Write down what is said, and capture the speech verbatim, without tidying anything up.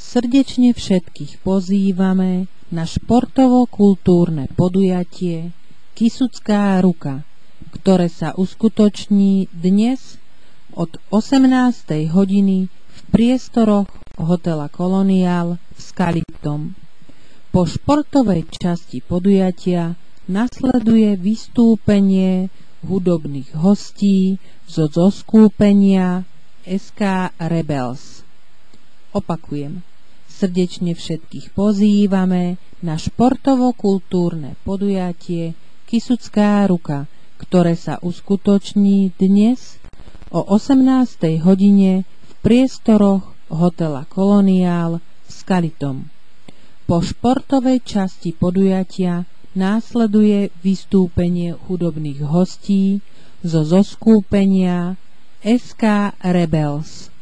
Srdečne všetkých pozývame na športovo-kultúrne podujatie Kysucká ruka, ktoré sa uskutoční dnes od osemnástej hodiny v priestoroch hotela Koloniál v Skalitom. Po športovej časti podujatia nasleduje vystúpenie hudobných hostí zo zoskupenia es ká Rebels. Opakujem, srdečne všetkých pozývame na športovo-kultúrne podujatie Kysucká ruka, ktoré sa uskutoční dnes o osemnástej hodine v priestoroch hotela Koloniál v Skalitom. Po športovej časti podujatia následuje vystúpenie hudobných hostí zo zoskupenia es ká Rebels.